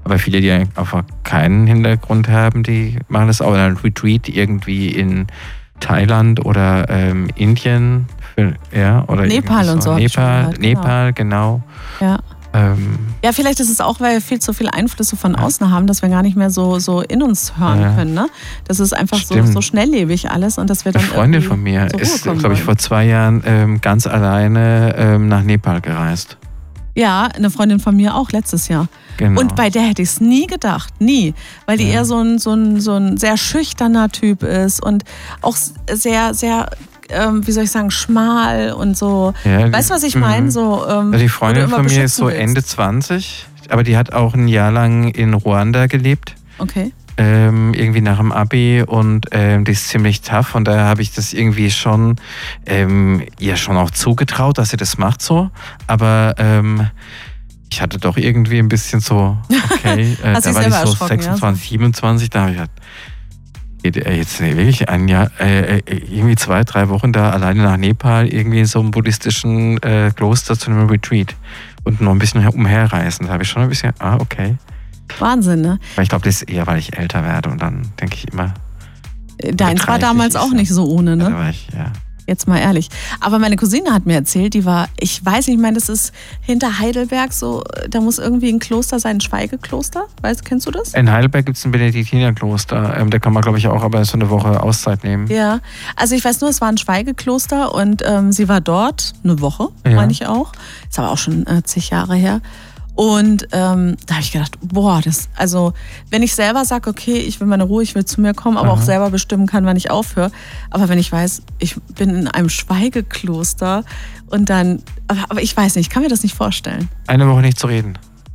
Aber viele, die einfach keinen Hintergrund haben, die machen das auch in einem Retreat irgendwie in Thailand oder Indien. Oder Nepal und so. Nepal, genau. Ja. Ja, vielleicht ist es auch, weil wir viel zu viele Einflüsse von außen haben, dass wir gar nicht mehr so in uns hören können. Ne? Das ist einfach so schnelllebig alles und dass wir dann eine Freundin von mir ist, glaube ich, vor 2 Jahren ganz alleine nach Nepal gereist. Ja, eine Freundin von mir auch letztes Jahr. Genau. Und bei der hätte ich es nie gedacht, nie. Weil die eher so ein sehr schüchterner Typ ist und auch sehr, sehr, wie soll ich sagen, schmal und so. Ja, weißt du, was ich meine? So, die Freundin von mir ist so Ende 20, aber die hat auch ein Jahr lang in Ruanda gelebt. Okay. Irgendwie nach dem Abi und die ist ziemlich tough und da habe ich das irgendwie schon ihr schon auch zugetraut, dass sie das macht so, aber ich hatte doch irgendwie ein bisschen so, okay, da war ich so 26, 27, da habe ich gedacht, geht jetzt wirklich ein Jahr, irgendwie 2-3 Wochen da alleine nach Nepal, irgendwie in so einem buddhistischen Kloster zu einem Retreat und noch ein bisschen umherreisen, da habe ich schon ein bisschen, okay. Wahnsinn, ne? Ich glaube, das ist eher, weil ich älter werde und dann denke ich immer. Deins war damals auch nicht so ohne, ne? Da war ich, ja. Jetzt mal ehrlich. Aber meine Cousine hat mir erzählt, die war, ich weiß nicht, ich meine, das ist hinter Heidelberg so, da muss irgendwie ein Kloster sein, ein Schweigekloster. Kennst du das? In Heidelberg gibt es ein Benediktinerkloster. Da kann man, glaube ich, auch aber so eine Woche Auszeit nehmen. Ja, also ich weiß nur, es war ein Schweigekloster und sie war dort eine Woche, meine ich auch. Ist aber auch schon zig Jahre her. Und da habe ich gedacht, also wenn ich selber sage, okay, ich will meine Ruhe, ich will zu mir kommen, aber auch selber bestimmen kann, wann ich aufhöre. Aber wenn ich weiß, ich bin in einem Schweigekloster und dann, aber ich weiß nicht, ich kann mir das nicht vorstellen. Eine Woche nicht zu reden.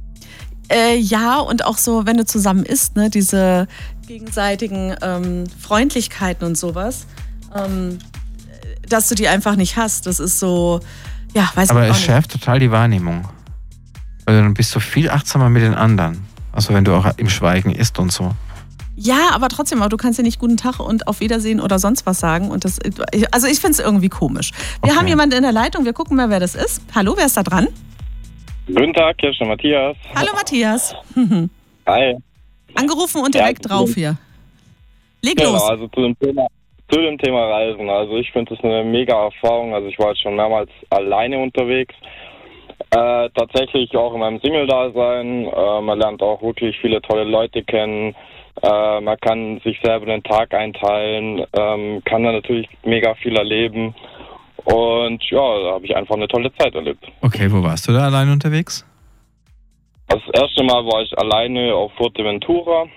Ja, und auch so, wenn du zusammen isst, ne, diese gegenseitigen Freundlichkeiten und sowas, dass du die einfach nicht hast. Das ist so, ja, weiß ich nicht. Aber es schärft total die Wahrnehmung. Weil dann bist du viel achtsamer mit den anderen. Also wenn du auch im Schweigen isst und so. Ja, aber trotzdem, du kannst ja nicht guten Tag und auf Wiedersehen oder sonst was sagen. Und das, also ich finde es irgendwie komisch. Wir haben jemanden in der Leitung, wir gucken mal, wer das ist. Hallo, wer ist da dran? Guten Tag, hier ist der Matthias. Hallo Matthias. Hi. Angerufen und direkt drauf hier. Leg los. Genau, also zu dem Thema Reisen. Also ich finde das eine mega Erfahrung. Also ich war jetzt schon mehrmals alleine unterwegs. Tatsächlich auch in meinem Single-Dasein. Man lernt auch wirklich viele tolle Leute kennen. Man kann sich selber den Tag einteilen, kann dann natürlich mega viel erleben. Und ja, da habe ich einfach eine tolle Zeit erlebt. Okay, wo warst du da alleine unterwegs? Das erste Mal war ich alleine auf Fuerteventura.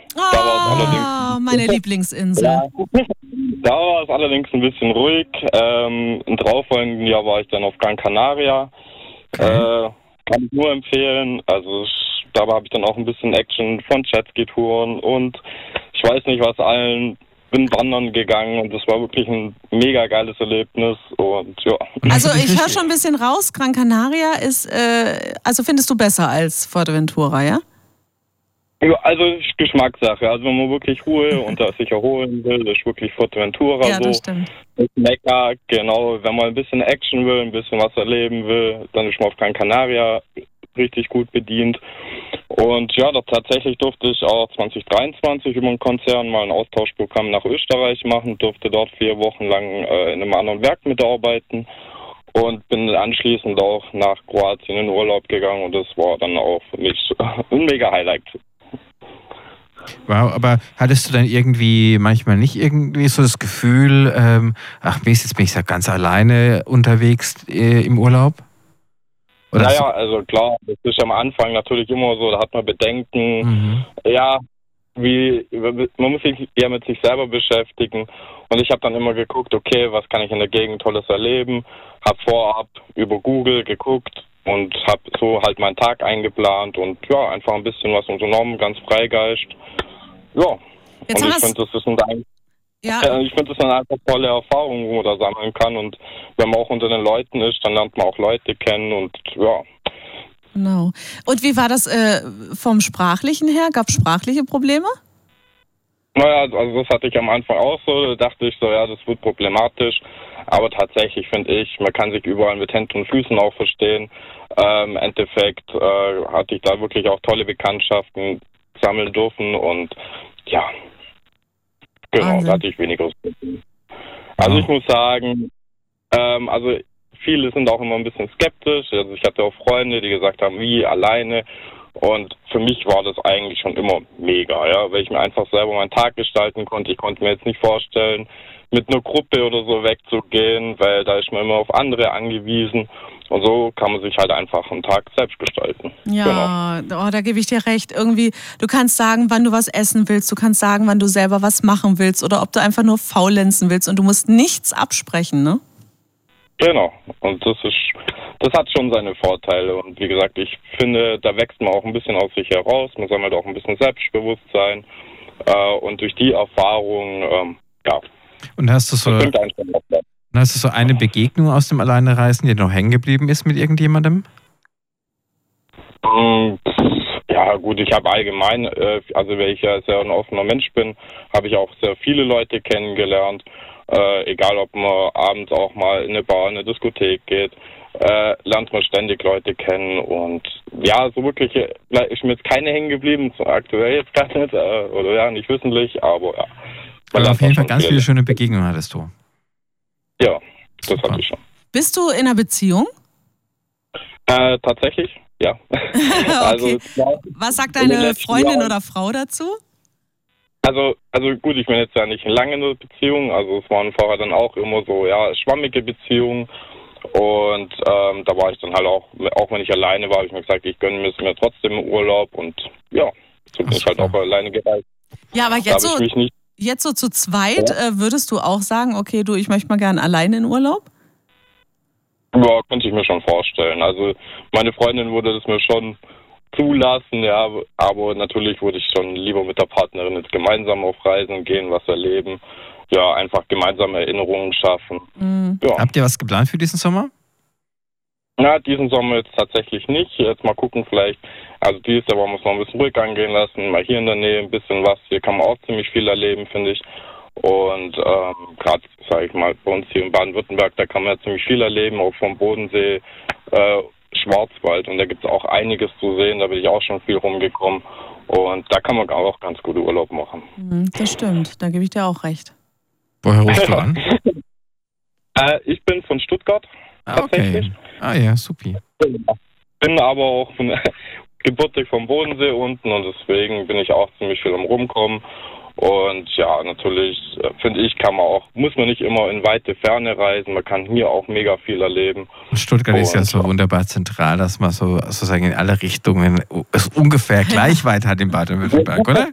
Meine Lieblingsinsel. Ja, da war es allerdings ein bisschen ruhig. Im darauffolgenden Jahr war ich dann auf Gran Canaria. Okay. Kann ich nur empfehlen. Also da habe ich dann auch ein bisschen Action von Jetski-Touren und ich weiß nicht was allen. Bin wandern gegangen und das war wirklich ein mega geiles Erlebnis und ja. Also ich höre schon ein bisschen raus, Gran Canaria ist, also findest du besser als Fuerteventura, ja? Ja, also Geschmackssache. Also wenn man wirklich Ruhe und sich erholen will, ist wirklich Fuerteventura ja, so. Das stimmt. Mekka, genau. Wenn man ein bisschen Action will, ein bisschen was erleben will, dann ist man auf Gran Canaria richtig gut bedient. Und ja, tatsächlich durfte ich auch 2023 über einen Konzern mal ein Austauschprogramm nach Österreich machen, durfte dort 4 Wochen lang in einem anderen Werk mitarbeiten und bin anschließend auch nach Kroatien in Urlaub gegangen und das war dann auch für mich ein mega Highlight. Wow, aber hattest du dann irgendwie manchmal nicht irgendwie so das Gefühl, jetzt bin ich ja ganz alleine unterwegs im Urlaub? Oder naja, also klar, das ist am Anfang natürlich immer so, da hat man Bedenken, ja, man muss sich eher mit sich selber beschäftigen und ich habe dann immer geguckt, okay, was kann ich in der Gegend Tolles erleben, habe vorab über Google geguckt und habe so halt meinen Tag eingeplant und ja, einfach ein bisschen was unternommen, ganz Freigeist, ja. Jetzt und ich finde, das ist ich finde das eine einfach tolle Erfahrung, wo man da sammeln kann und wenn man auch unter den Leuten ist, dann lernt man auch Leute kennen und ja. Genau. Und wie war das vom Sprachlichen her? Gab es sprachliche Probleme? Naja, also das hatte ich am Anfang auch so, da dachte ich so, ja, das wird problematisch, aber tatsächlich finde ich, man kann sich überall mit Händen und Füßen auch verstehen. Im Endeffekt hatte ich da wirklich auch tolle Bekanntschaften, sammeln dürfen und ja, genau, da hatte ich weniger. Also ich muss sagen, also viele sind auch immer ein bisschen skeptisch. Also ich hatte auch Freunde, die gesagt haben, wie, alleine. Und für mich war das eigentlich schon immer mega, ja, weil ich mir einfach selber meinen Tag gestalten konnte. Ich konnte mir jetzt nicht vorstellen, mit einer Gruppe oder so wegzugehen, weil da ist man immer auf andere angewiesen. Und so kann man sich halt einfach einen Tag selbst gestalten. Ja, genau. Da gebe ich dir recht. Irgendwie, du kannst sagen, wann du was essen willst, du kannst sagen, wann du selber was machen willst oder ob du einfach nur faulenzen willst und du musst nichts absprechen, ne? Genau. Und das hat schon seine Vorteile. Und wie gesagt, ich finde, da wächst man auch ein bisschen aus sich heraus. Man sammelt auch ein bisschen Selbstbewusstsein. Und durch die Erfahrung, ja. Und hast du so eine Begegnung aus dem Alleinereisen, die noch hängen geblieben ist mit irgendjemandem? Ja gut, ich habe allgemein, also weil ich ja sehr ein offener Mensch bin, habe ich auch sehr viele Leute kennengelernt. Egal, ob man abends auch mal in eine Bar, in eine Diskothek geht, lernt man ständig Leute kennen. Und ja, so wirklich ist mir jetzt keine hängen geblieben, so aktuell jetzt gar nicht, oder ja, nicht wissentlich, aber ja. Aber auf jeden Fall ganz viele schöne Begegnungen hattest du. Ja, das hatte ich schon. Bist du in einer Beziehung? Tatsächlich, ja. Okay. Was sagt deine Freundin oder Frau dazu? Also gut, ich bin jetzt ja nicht lange in einer Beziehung, also es waren vorher dann auch immer so, ja, schwammige Beziehungen und da war ich dann halt auch wenn ich alleine war, habe ich mir gesagt, ich gönne mir trotzdem im Urlaub und ja, so bin ich halt auch alleine gereist. Ja, aber jetzt so zu zweit, würdest du auch sagen, okay, du, ich möchte mal gern alleine in Urlaub? Ja, könnte ich mir schon vorstellen. Also meine Freundin würde das mir schon zulassen, ja, aber natürlich würde ich schon lieber mit der Partnerin jetzt gemeinsam auf Reisen gehen, was erleben, ja, einfach gemeinsame Erinnerungen schaffen. Mhm. Ja. Habt ihr was geplant für diesen Sommer? Na, diesen Sommer jetzt tatsächlich nicht. Jetzt mal gucken vielleicht, also dieses Jahr wollen wir es noch ein bisschen ruhig angehen lassen, mal hier in der Nähe ein bisschen was. Hier kann man auch ziemlich viel erleben, finde ich. Und gerade, sage ich mal, bei uns hier in Baden-Württemberg, da kann man ja ziemlich viel erleben, auch vom Bodensee, Schwarzwald. Und da gibt es auch einiges zu sehen, da bin ich auch schon viel rumgekommen. Und da kann man auch ganz gute Urlaub machen. Das stimmt, da gebe ich dir auch recht. Woher rufst du an? Ich bin von Stuttgart, tatsächlich. Okay. Ah ja, supi. Bin aber auch gebürtig vom Bodensee unten und deswegen bin ich auch ziemlich viel am Rumkommen. Und ja, natürlich, finde ich, muss man nicht immer in weite Ferne reisen. Man kann hier auch mega viel erleben. Stuttgart ist ja so wunderbar zentral, dass man sozusagen in alle Richtungen es ungefähr gleich weit hat in Baden-Württemberg, oder?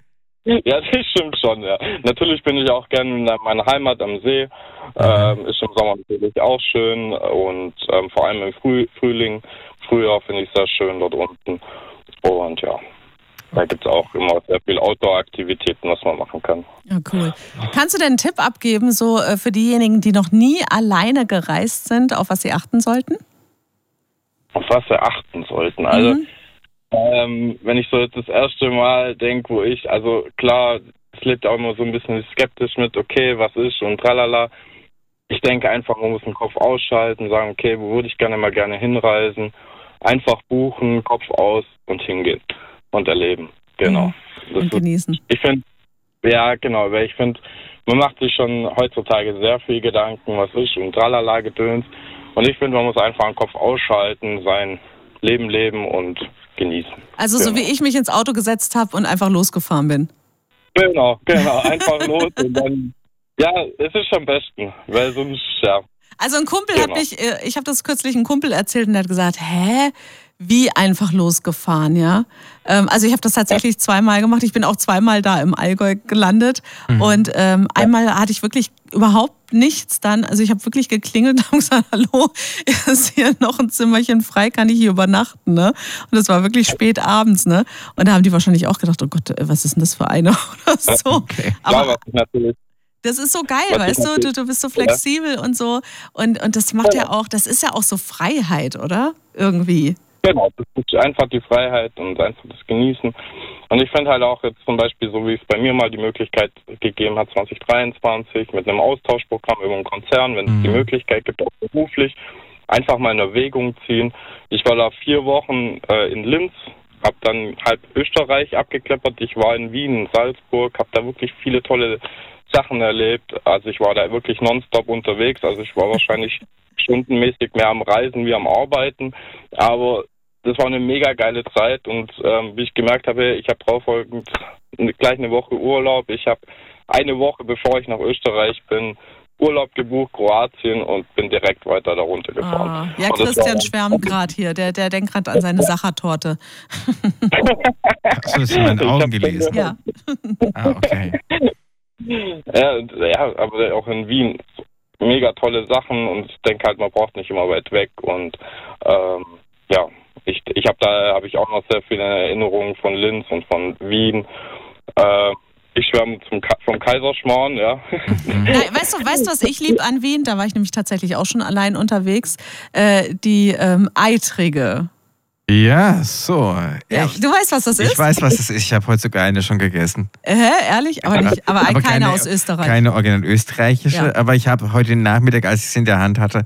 Ja, das stimmt schon, ja. Natürlich bin ich auch gerne in meiner Heimat am See. Ist im Sommer natürlich auch schön und vor allem im Frühjahr finde ich es sehr schön dort unten. Und ja. Da gibt es auch immer sehr viel Outdoor-Aktivitäten, was man machen kann. Ja, cool. Kannst du denn einen Tipp abgeben, so für diejenigen, die noch nie alleine gereist sind, auf was sie achten sollten? Auf was sie achten sollten? Also, wenn ich so jetzt das erste Mal denke, also klar, es lebt auch immer so ein bisschen skeptisch mit, okay, was ist und tralala. Ich denke einfach, man muss den Kopf ausschalten, sagen, okay, wo würde ich gerne hinreisen? Einfach buchen, Kopf aus und hingehen. Und erleben, genau. Und genießen. Ich finde, ja, genau, weil ich finde, man macht sich schon heutzutage sehr viel Gedanken, was ist und tralala Gedöns. Und ich finde, man muss einfach den Kopf ausschalten, sein Leben leben und genießen. Also so wie ich mich ins Auto gesetzt habe und einfach losgefahren bin. Genau, einfach los und dann, ja, es ist am besten, weil sonst, ja. Also ein Kumpel ich habe das kürzlich einem Kumpel erzählt und der hat gesagt, wie einfach losgefahren, ja. Also ich habe das tatsächlich zweimal gemacht. Ich bin auch zweimal da im Allgäu gelandet. Und einmal hatte ich wirklich überhaupt nichts dann. Also ich habe wirklich geklingelt und habe gesagt, hallo, ist hier noch ein Zimmerchen frei, kann ich hier übernachten, ne? Und das war wirklich spät abends, ne? Und da haben die wahrscheinlich auch gedacht, oh Gott, was ist denn das für eine oder so. Okay. Aber das ist so geil, weißt du? Du bist so flexibel und so. Und das macht das ist ja auch so Freiheit, oder? Irgendwie. Genau, das ist einfach die Freiheit und einfach das Genießen. Und ich finde halt auch jetzt zum Beispiel, so wie es bei mir mal die Möglichkeit gegeben hat, 2023 mit einem Austauschprogramm über einen Konzern, wenn es die Möglichkeit gibt, auch beruflich, einfach mal in Erwägung ziehen. Ich war da 4 Wochen in Linz habe dann halb Österreich abgekleppert. Ich war in Wien, Salzburg, habe da wirklich viele tolle Sachen erlebt. Also ich war da wirklich nonstop unterwegs. Also ich war wahrscheinlich stundenmäßig mehr am Reisen wie am Arbeiten. Aber das war eine mega geile Zeit. Und wie ich gemerkt habe, ich habe drauffolgend gleich eine Woche Urlaub. Ich habe eine Woche, bevor ich nach Österreich bin, Urlaub gebucht, Kroatien, und bin direkt weiter da runtergefahren. Ja, Christian schwärmt gerade hier. Der denkt gerade an seine Sachertorte. Hast du das in meinen Augen gelesen? Ja. Okay. Ja, aber auch in Wien mega tolle Sachen, und ich denke halt, man braucht nicht immer weit weg, und ja, habe ich auch noch sehr viele Erinnerungen von Linz und von Wien. Ich schwärme vom Kaiserschmarrn, ja. Weißt du, was ich lieb an Wien? Da war ich nämlich tatsächlich auch schon allein unterwegs. Die Eitrige. Ja, so. Ja, du weißt, was das ist? Ich weiß, was das ist. Ich habe heute sogar eine schon gegessen. Ehrlich? Aber keine aus Österreich. Keine original österreichische, Ja. aber ich habe heute Nachmittag, als ich es in der Hand hatte,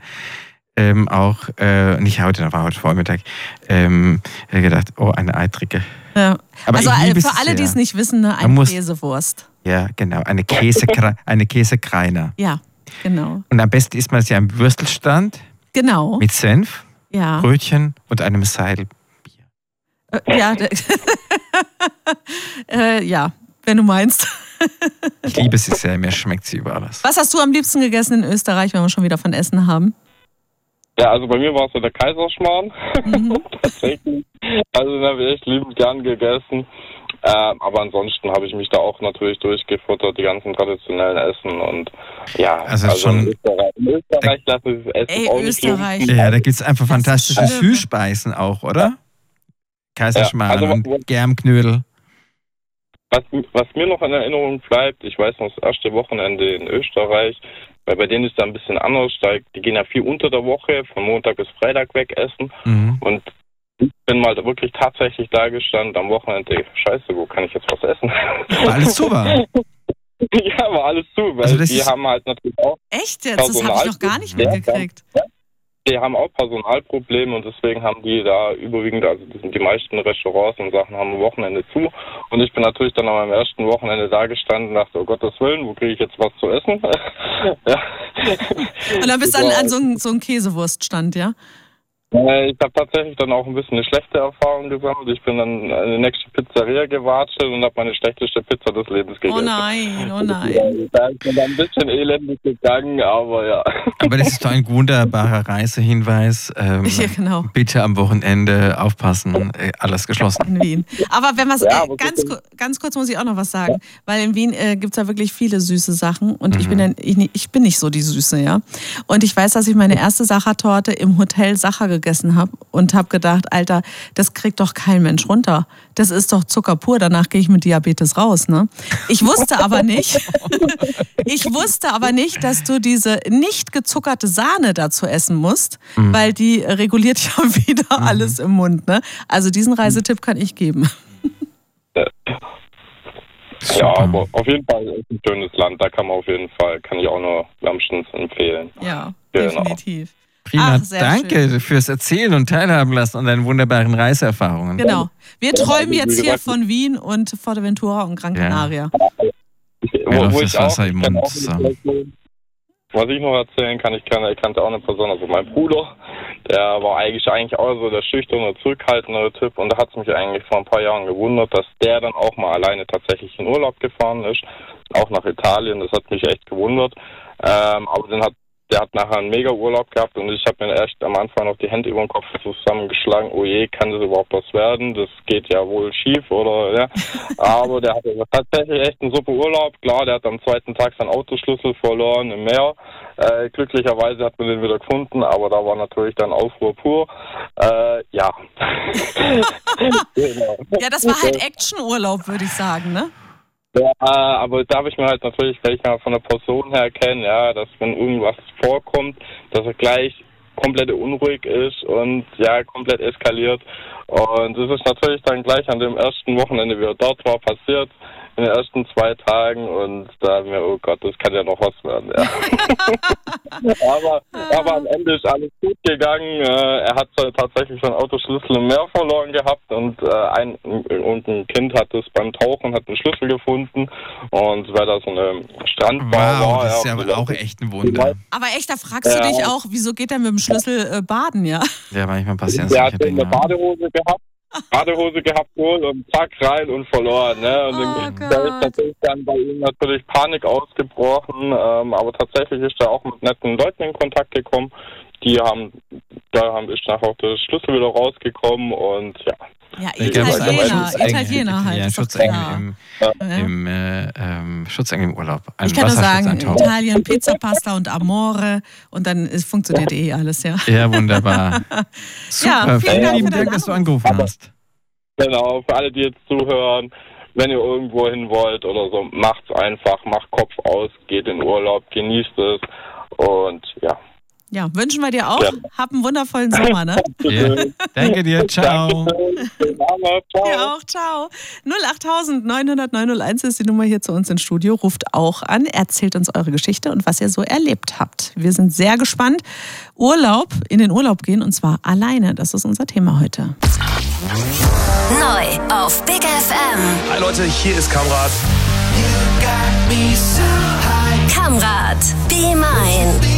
nicht heute, war heute Vormittag, gedacht, oh, eine Eitrige. Ja. Aber also ich liebe für alle, die es nicht wissen, eine Käsewurst. Ja, genau, eine Käsekreiner. Ja, genau. Und am besten isst man es ja am Würstelstand. Genau. Mit Senf, Ja. Brötchen und einem Seilbier. Ja, ja, wenn du meinst. Ich liebe sie sehr, mir schmeckt sie über alles. Was hast du am liebsten gegessen in Österreich, wenn wir schon wieder von Essen haben? Ja, also bei mir war es so der Kaiserschmarrn. Tatsächlich. Also den habe ich echt liebend gern gegessen. Aber ansonsten habe ich mich da auch natürlich durchgefuttert, die ganzen traditionellen Essen, und ja, also schon in Österreich lassen sie das Essen auch nicht Österreich. Ja, da gibt es einfach fantastische schlimm. Süßspeisen auch, oder? Kaiserschmarrn Ja, also, und Germknödel. Was mir noch in Erinnerung bleibt, ich weiß noch, das erste Wochenende in Österreich, weil bei denen ist da ein bisschen anders, die gehen ja viel unter der Woche, von Montag bis Freitag weg essen, und ich bin mal wirklich tatsächlich da gestanden am Wochenende, scheiße, wo kann ich jetzt was essen? War alles super. Ja, war alles zu, weil Also die haben halt natürlich auch Echt jetzt? Das habe ich noch gar nicht mitgekriegt. Die haben auch Personalprobleme, und deswegen haben die da überwiegend, also die meisten Restaurants und Sachen haben am Wochenende zu. Und ich bin natürlich dann an meinem ersten Wochenende da gestanden und dachte, oh Gottes Willen, wo kriege ich jetzt was zu essen? Ja. Und dann bist du an so einem Käsewurststand, ja? Ich habe tatsächlich dann auch ein bisschen eine schlechte Erfahrung gesammelt. Ich bin dann in die nächste Pizzeria gewatschelt und habe meine schlechteste Pizza des Lebens gegessen. Oh nein. Da ist mir dann ein bisschen elendig gegangen, aber ja. Aber das ist doch ein wunderbarer Reisehinweis. Ja, genau. Bitte am Wochenende aufpassen, alles geschlossen. In Wien. Aber wenn was ganz kurz muss ich auch noch was sagen, weil in Wien gibt es ja wirklich viele süße Sachen, und ich bin nicht so die Süße, ja. Und ich weiß, dass ich meine erste Sachertorte im Hotel Sacher gegessen habe und habe gedacht, Alter, das kriegt doch kein Mensch runter. Das ist doch Zucker pur, danach gehe ich mit Diabetes raus, ne? Ich wusste aber nicht, dass du diese nicht gezuckerte Sahne dazu essen musst, weil die reguliert ja wieder alles im Mund, ne? Also diesen Reisetipp kann ich geben. Ja, aber auf jeden Fall ist ein schönes Land, da kann ich auch nur wärmstens empfehlen. Ja, genau. Definitiv. Prima, Sehr danke schön. fürs Erzählen und Teilhaben lassen an deinen wunderbaren Reiseerfahrungen. Genau. Wir träumen jetzt hier von Wien und Fuerteventura und Gran Canaria. Was ich noch erzählen kann, ich kannte auch eine Person, also mein Bruder, der war eigentlich auch so der schüchterne, zurückhaltendere Typ, und da hat es mich eigentlich vor ein paar Jahren gewundert, dass der dann auch mal alleine tatsächlich in Urlaub gefahren ist, auch nach Italien, das hat mich echt gewundert, aber der hat nachher einen Mega-Urlaub gehabt, und ich habe mir echt am Anfang noch die Hände über den Kopf zusammengeschlagen, oh je, kann das überhaupt was werden? Das geht ja wohl schief, oder, ja. Aber der hatte tatsächlich echt einen super Urlaub. Klar, der hat am zweiten Tag seinen Autoschlüssel verloren im Meer. Glücklicherweise hat man den wieder gefunden, aber da war natürlich dann Aufruhr pur. Ja. Genau. Ja, das war halt Actionurlaub, würde ich sagen, ne? Ja, aber da habe ich mir halt natürlich, weil ich mal von der Person her kenne, ja, dass wenn irgendwas vorkommt, dass er gleich komplett unruhig ist und ja, komplett eskaliert. Und das ist natürlich dann gleich an dem ersten Wochenende, wie er dort war, passiert. in den ersten 2 Tagen und da haben wir, oh Gott, das kann ja noch was werden. Ja. aber am Ende ist alles gut gegangen. Er hat tatsächlich seinen Autoschlüssel im Meer verloren gehabt und ein Kind hat es beim Tauchen, hat einen Schlüssel gefunden und weil da so eine Strandbar war. Das ist ja auch echt ein Wunder. Aber echt, da fragst du dich auch, wieso geht er mit dem Schlüssel baden, ja? Ja, manchmal passieren solche Dinge. Er hat eine Badehose gehabt wohl und zack, rein und verloren. Ne? Und da ist natürlich dann bei ihm natürlich Panik ausgebrochen, aber tatsächlich ist er auch mit netten Leuten in Kontakt gekommen. Ist nachher auch der Schlüssel wieder rausgekommen und ja. Ja, Italiener halt. Ja, Schutzengel Schutzengel im Urlaub. Ich kann nur sagen, Italien, Pizza, Pasta und Amore und dann funktioniert alles, ja. Ja, wunderbar. Super, ja, vielen lieben Dank, dass du angerufen hast. Genau, für alle, die jetzt zuhören, wenn ihr irgendwo hin wollt oder so, macht's einfach, macht Kopf aus, geht in Urlaub, genießt es und ja. Ja, wünschen wir dir auch. Ja. Hab einen wundervollen Sommer, ne? Ja. Danke dir, ciao. Ciao. Dir auch, ciao. 08000 900 901 ist die Nummer hier zu uns ins Studio. Ruft auch an, erzählt uns eure Geschichte und was ihr so erlebt habt. Wir sind sehr gespannt. In den Urlaub gehen und zwar alleine. Das ist unser Thema heute. Neu auf Big FM. Hi Leute, hier ist Kamrat. Kamrat, Be Mine.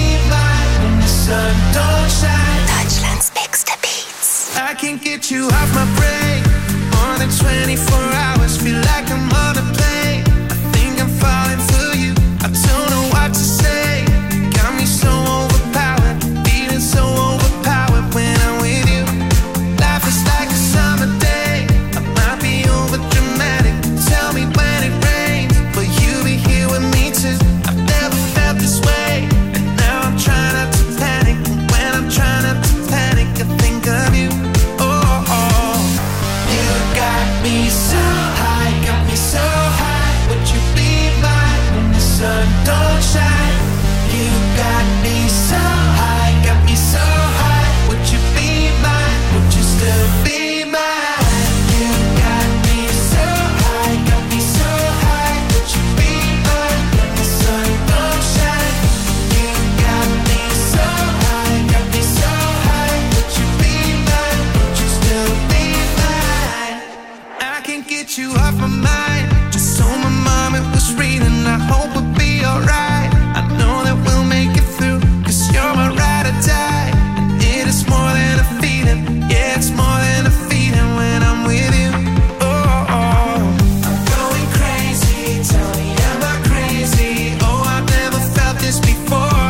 Deutschlands bigste Beats. I can't get you off my brain. More than 24 hours, feel like I'm on a plane. I think I'm falling for you. I don't know what to say. Got me so overpowered, feeling so overpowered when I'm with you. Life is like a summer day. I might be over dramatic. Tell me when it rains, will you be here with me too? I've never felt this way, and now I'm trying not to panic. When I'm trying not to panic, I think of you. Oh, you got me so high, got me so high. Would you be mine when the sun don't shine? You got me so high, got me so high. Would you be mine? Would you still be mine? You got me so high, got me so high. Would you be mine when the sun don't shine? You got me so high, got me so high. Would you be mine? Would you still be mine? I can't get you off my mind. Just so my mom it was reading. I hope we'll be alright. I know that we'll make it through, 'cause you're my ride or die. And it is more than a feeling. Yeah, it's more than a feeling when I'm with you. Oh, I'm going crazy. Tell me am I crazy? Oh, I've never felt this before.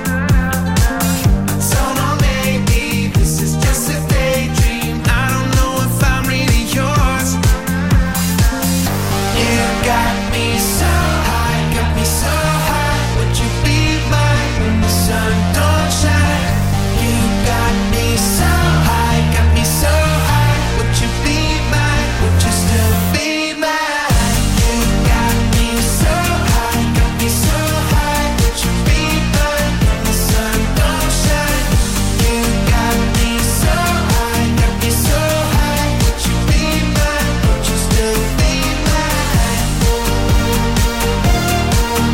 I don't know, maybe this is just a daydream. I don't know if I'm really yours. You got me so high, got me so high. Would you be mine when the sun don't shine? You got me so high, got me so high. Would you be mine? Would you still be mine? You got me so high, got me so high. Would you be mine when the sun don't shine? You got me so high, got me so high. Would you be mine? Would you still be mine? Would you be mine?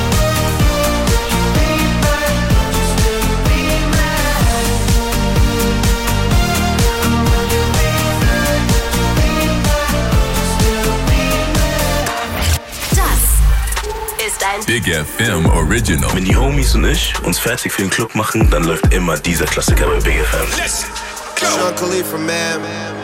Would you still be Das ist ein Big FM Original. Wenn die Homies und ich uns fertig für den Club machen, dann läuft immer dieser Klassiker bei Big FM. Let's Sean Khalifa, man.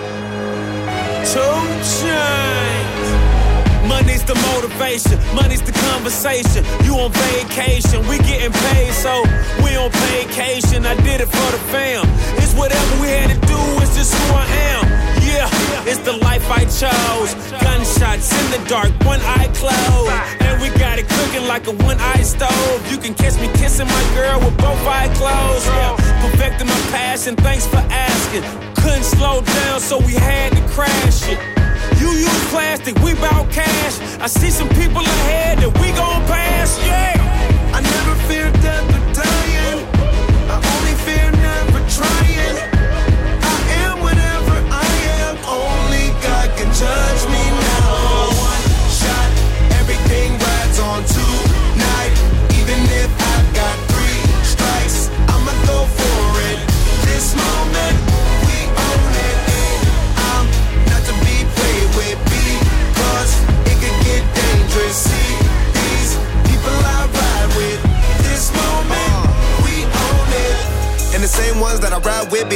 2 Chainz. Money's the motivation, money's the conversation. You on vacation, we getting paid, so we on vacation. I did it for the fam. It's whatever we had to do, it's just who I am. Yeah, it's the life I chose. Gunshots in the dark, one eye closed. And we got it cooking like a one-eye stove. You can catch me kissing my girl with both eyes closed. Yeah, perfecting my passion, thanks for asking. Couldn't slow down, so we had to crash it. You use plastic, we bout cash. I see some people ahead that we gon' pass, yeah. I never fear death or dying. I only fear never trying. I am whatever I am. Only God can judge me now. One shot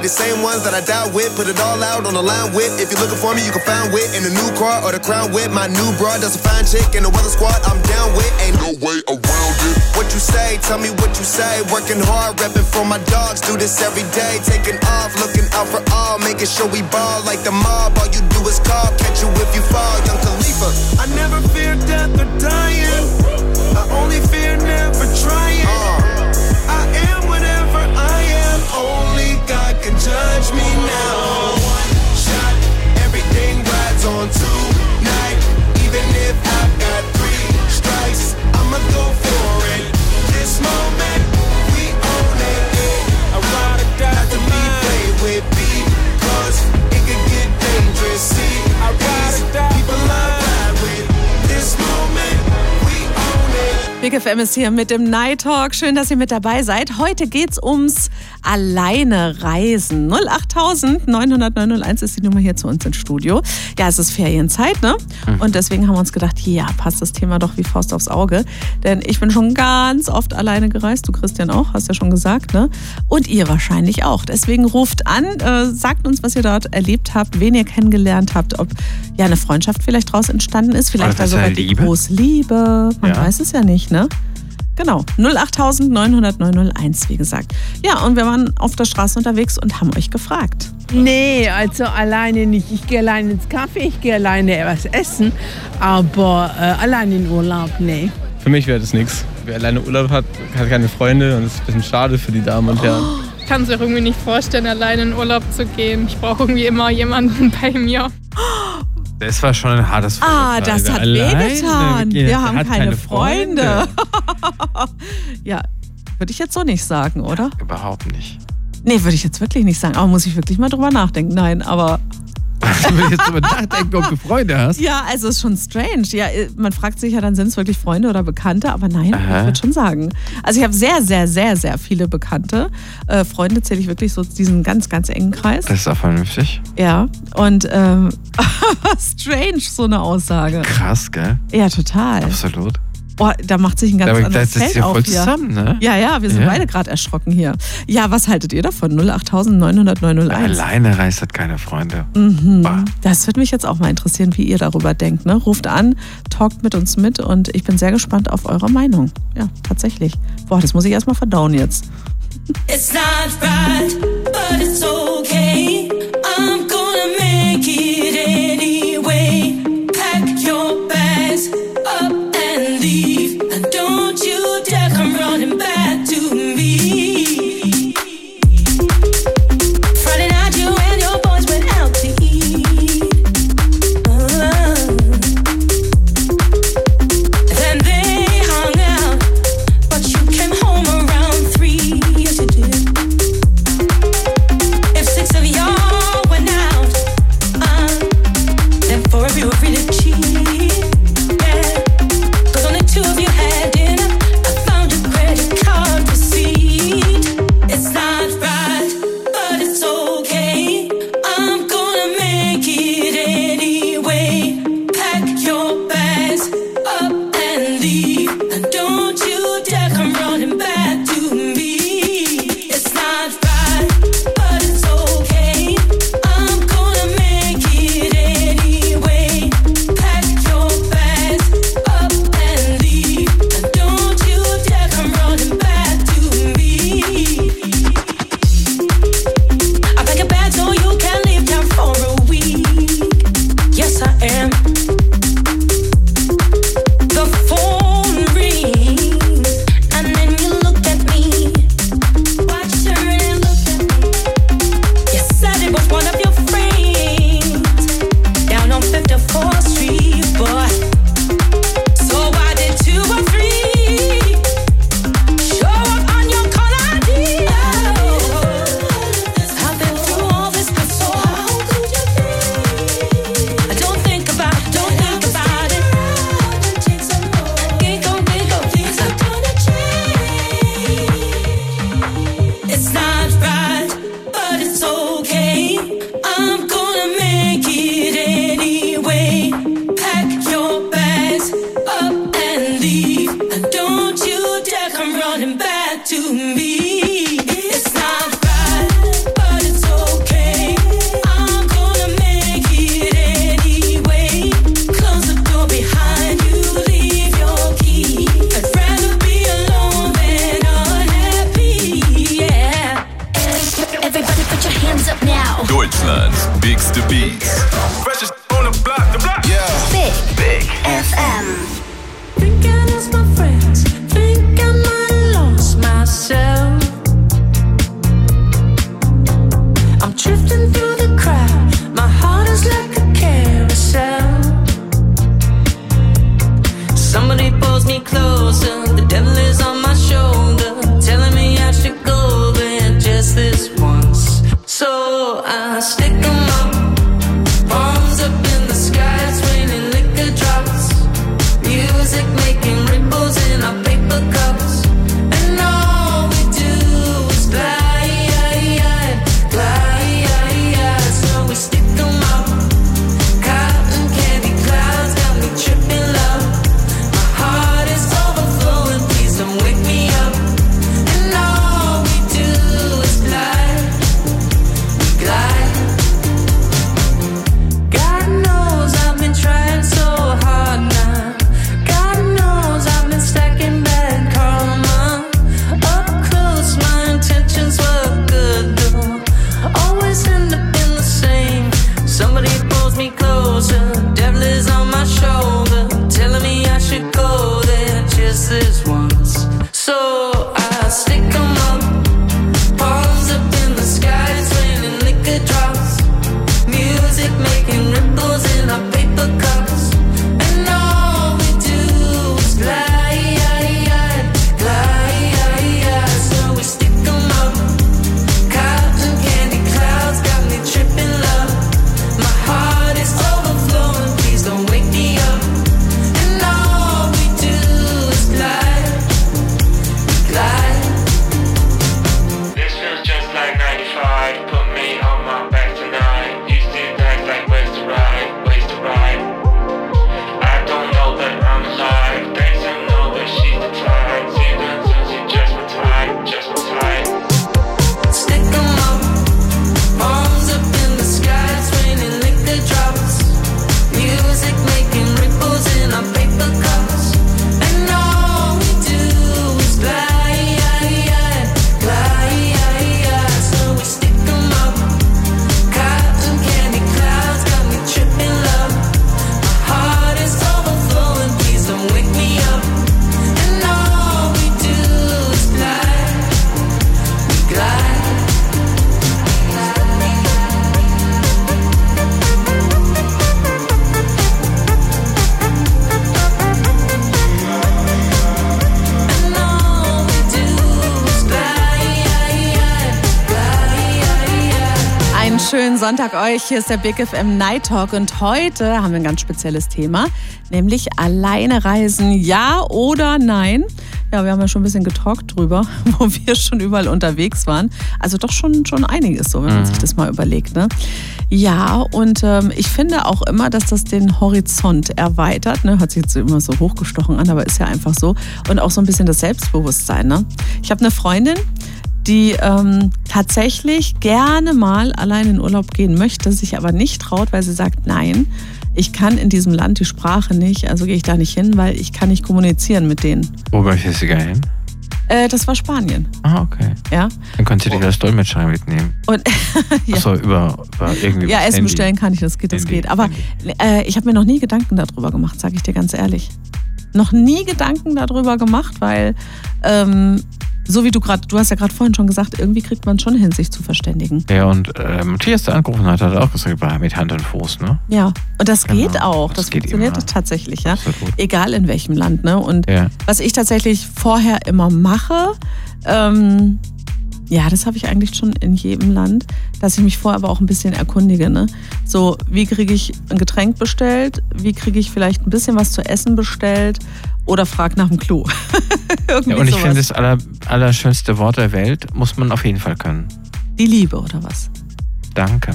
the same ones that I died with. Put it all out on the line with. If you're looking for me, you can find wit in a new car or the crown with. My new broad does a fine chick in the weather squad. I'm down with, ain't no way around it. What you say? Tell me what you say. Working hard, repping for my dogs. Do this every day. Taking off, looking out for all. Making sure we ball like the mob. All you do is call. Catch you if you fall. Young Khalifa. I never fear death or dying. I only fear never trying. I am whatever I am. Only God can judge me now. One shot, everything rides on tonight. Even if I've got 3 strikes, I'ma go for it. This moment, we own it. I ride or die not to be played with because it could get dangerous. See, I ride or die people I ride with. This moment, we own it. Big FM ist hier mit dem Night Talk. Schön, dass ihr mit dabei seid. Heute geht's ums Alleine reisen. 08000 900 901 ist die Nummer hier zu uns ins Studio. Ja, es ist Ferienzeit, ne? Und deswegen haben wir uns gedacht, ja, passt das Thema doch wie Faust aufs Auge. Denn ich bin schon ganz oft alleine gereist. Du, Christian, auch, hast ja schon gesagt, ne? Und ihr wahrscheinlich auch. Deswegen ruft an, sagt uns, was ihr dort erlebt habt, wen ihr kennengelernt habt, ob ja eine Freundschaft vielleicht draus entstanden ist, vielleicht da sogar die große Liebe. Man weiß es ja nicht, ne? Genau, 08000 900 901, wie gesagt. Ja, und wir waren auf der Straße unterwegs und haben euch gefragt. Nee, also alleine nicht. Ich gehe alleine ins Café, ich gehe alleine was essen, aber alleine in Urlaub, nee. Für mich wäre das nichts. Wer alleine Urlaub hat, hat keine Freunde und das ist ein bisschen schade für die Damen und Herren. Ich kann es mir irgendwie nicht vorstellen, alleine in Urlaub zu gehen. Ich brauche irgendwie immer jemanden bei mir. Das war schon ein hartes Vorurteil. Das hat wehgetan. Wir haben keine Freunde. Ja, würde ich jetzt so nicht sagen, oder? Ja, überhaupt nicht. Nee, würde ich jetzt wirklich nicht sagen. Aber muss ich wirklich mal drüber nachdenken. Nein, aber... Du willst jetzt drüber nachdenken, ob du Freunde hast? Ja, also ist schon strange. Ja, man fragt sich ja dann, sind es wirklich Freunde oder Bekannte? Aber nein, ich würde schon sagen. Also ich habe sehr, sehr, sehr, sehr viele Bekannte. Freunde zähle ich wirklich so diesen ganz, ganz engen Kreis. Das ist auch vernünftig. Ja, und strange, so eine Aussage. Krass, gell? Ja, total. Absolut. Oh, da macht sich ein ganz anderes Feld auf hier. Zusammen, ne? Ja, wir sind beide gerade erschrocken hier. Ja, was haltet ihr davon? 08000 900 901. Alleine reist hat keine Freunde. Das würde mich jetzt auch mal interessieren, wie ihr darüber denkt. Ne? Ruft an, talkt mit uns mit und ich bin sehr gespannt auf eure Meinung. Ja, tatsächlich. Boah, das muss ich erstmal verdauen jetzt. It's not right, but it's okay. I'm gonna make it anyway. Pack your bags up and leave, and don't you dare come running back to me. Friday night you and your boys went out to eat. Then they hung out, but you came home around 3. Yes you did. If 6 of y'all went out, then 4 of you were really cheap. Yeah, 'cause only 2 of you had dinner. I found your credit card receipt. It's not right, but it's okay. I'm gonna make it anyway. Pack your bags up and leave, and don't you dare come running back to me. It's not right, but it's okay. I'm gonna make it anyway. Pack your bags up and leave, and don't you dare come running back to me. I pack a bag so you can leave town for a week. Yes, I am. closer. The devil is on my shoulder, telling me I should go there just this once. So I stick 'em up, palms up in the sky, it's raining liquor drops, music making ripples in our paper cups, and all we do is glide, glide. So we stick 'em up, cotton candy clouds got me tripping love. My heart is overflowing, please don't wake me up. And all we do is glide, we glide. God knows I've been trying so hard now. God knows I've been stacking bad karma. Up close, my intentions were good though. Always end up in the same. Somebody pulls me closer. Devil is on my shoulder, telling me I should go there just this once. So I stick 'em up, palms up in the sky, it's raining liquor drops, music making ripples in our paper cups, and all we do is glide, glide. So we stick 'em up, cotton candy clouds got me tripping love. My heart is overflowing, please don't wake me up. And all we do is glide, glide. This feels just like 95. Put me on my back tonight. Used to act like ways to ride, ways to ride. I don't know that I'm alive. Thanks, I know that she's the type. Seems until she just my type, just my type. Stick 'em up, palms up in the sky, it's raining liquor drops, music making ripples in our paper cups, and all we do is glide, glide. So we stick 'em up, cotton candy clouds got me tripping love. My heart is overflowing, please don't wake me up. And all we do is glide, we glide. And all we do is glide, glide. Einen schönen Sonntag euch. Hier ist der Big FM Night Talk und heute haben wir ein ganz spezielles Thema, nämlich alleine reisen. Ja oder nein? Ja, wir haben ja schon ein bisschen getalkt drüber, wo wir schon überall unterwegs waren. Also doch schon einiges so, wenn man sich das mal überlegt, ne? Ja, und ich finde auch immer, dass das den Horizont erweitert. Ne? Hört sich jetzt immer so hochgestochen an, aber ist ja einfach so. Und auch so ein bisschen das Selbstbewusstsein. Ne? Ich habe eine Freundin, die tatsächlich gerne mal allein in Urlaub gehen möchte, sich aber nicht traut, weil sie sagt, nein, ich kann in diesem Land die Sprache nicht, also gehe ich da nicht hin, weil ich kann nicht kommunizieren mit denen. Wo möchtest du gerne hin? Das war Spanien. Ah, okay. Ja. Dann könnt ihr dir das Dolmetscher mitnehmen. Und ja. Achso, über irgendwie. Ja, Essen Handy. bestellen kann ich, das geht. Aber ich habe mir noch nie Gedanken darüber gemacht, sage ich dir ganz ehrlich. Noch nie Gedanken darüber gemacht, weil so wie du hast ja gerade vorhin schon gesagt, irgendwie kriegt man schon hin, sich zu verständigen. Ja, und Matthias, der angerufen hat auch gesagt, mit Hand und Fuß, ne? Ja, und das Genau. geht auch. Das geht funktioniert immer. tatsächlich, ja. Absolut. Egal in welchem Land, ne? Und Ja. was ich tatsächlich vorher immer mache, ja, das habe ich eigentlich schon in jedem Land, dass ich mich vorher aber auch ein bisschen erkundige, ne? So, wie kriege ich ein Getränk bestellt? Wie kriege ich vielleicht ein bisschen was zu essen bestellt? Oder frag nach dem Klo. Irgendwie Ja, und ich sowas. finde, das allerschönste Wort der Welt muss man auf jeden Fall können. Die Liebe, oder was? Danke.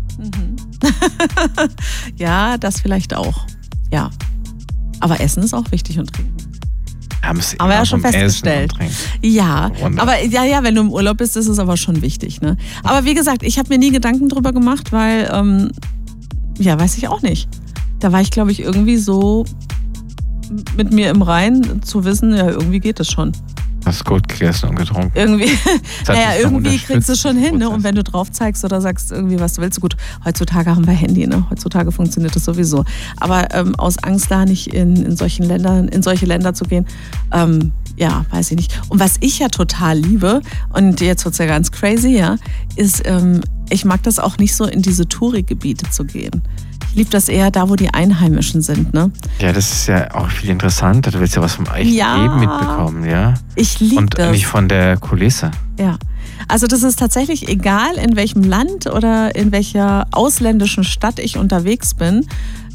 Ja, das vielleicht auch. Ja. Aber Essen ist auch wichtig und trinken. Haben sie Aber immer ja, schon vom Essen festgestellt. und Trinken. Ja, Wunderbar. aber ja, wenn du im Urlaub bist, ist es aber schon wichtig. Ne? Aber wie gesagt, ich habe mir nie Gedanken drüber gemacht, weil, ja, weiß ich auch nicht. Da war ich, glaube ich, irgendwie so mit mir im Reinen zu wissen, ja, irgendwie geht das schon. Hast gut gegessen und getrunken. Irgendwie, Das hat naja, dich noch irgendwie kriegst du unterstützt, schon hin, ne? Prozess. Und wenn du drauf zeigst oder sagst irgendwie, was du willst, gut, heutzutage haben wir Handy, ne? Heutzutage funktioniert das sowieso. Aber aus Angst da nicht in solche Länder zu gehen, ja, weiß ich nicht. Und was ich ja total liebe, und jetzt wird's ja ganz crazy, ja, ist, ich mag das auch nicht so in diese Touri-Gebiete zu gehen. liebe das eher da, wo die Einheimischen sind, ne? Ja, das ist ja auch viel interessanter. Du willst ja was vom echten Leben mitbekommen, ja? Ich liebe das. Und nicht von der Kulisse. Ja. Also das ist tatsächlich egal, in welchem Land oder in welcher ausländischen Stadt ich unterwegs bin.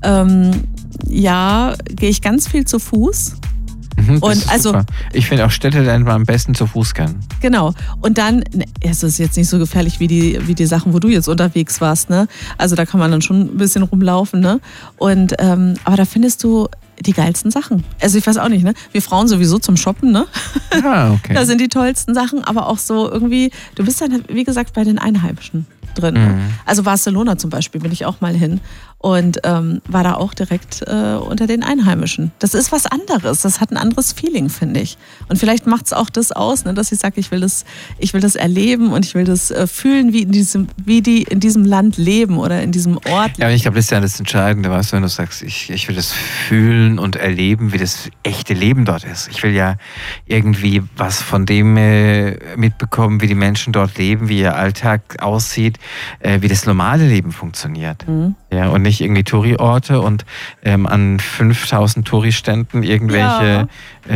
Gehe ich ganz viel zu Fuß. Und also super. Ich finde auch Städte lernt man am besten zu Fuß kennen. Genau. Und dann, es ist jetzt nicht so gefährlich wie die Sachen, wo du jetzt unterwegs warst, ne? Also da kann man dann schon ein bisschen rumlaufen, ne? Und aber da findest du die geilsten Sachen. Also ich weiß auch nicht, ne? Wir Frauen sowieso zum Shoppen, ne? Ja, okay. Da sind die tollsten Sachen, aber auch so irgendwie, du bist dann, wie gesagt, bei den Einheimischen drin. Ne? Also Barcelona zum Beispiel bin ich auch mal hin und war da auch direkt unter den Einheimischen. Das ist was anderes, das hat ein anderes Feeling, finde ich. Und vielleicht macht es auch das aus, ne, dass ich sage, ich will das erleben und ich will das fühlen, wie die in diesem Land leben oder in diesem Ort. Ja, aber ich glaube, das ist ja das Entscheidende, weißt du, wenn du sagst, ich will das fühlen und erleben, wie das echte Leben dort ist. Ich will ja irgendwie was von dem mitbekommen, wie die Menschen dort leben, wie ihr Alltag aussieht, wie das normale Leben funktioniert. Ja, und nicht irgendwie Touri-Orte und an 5000 Touri-Ständen irgendwelche,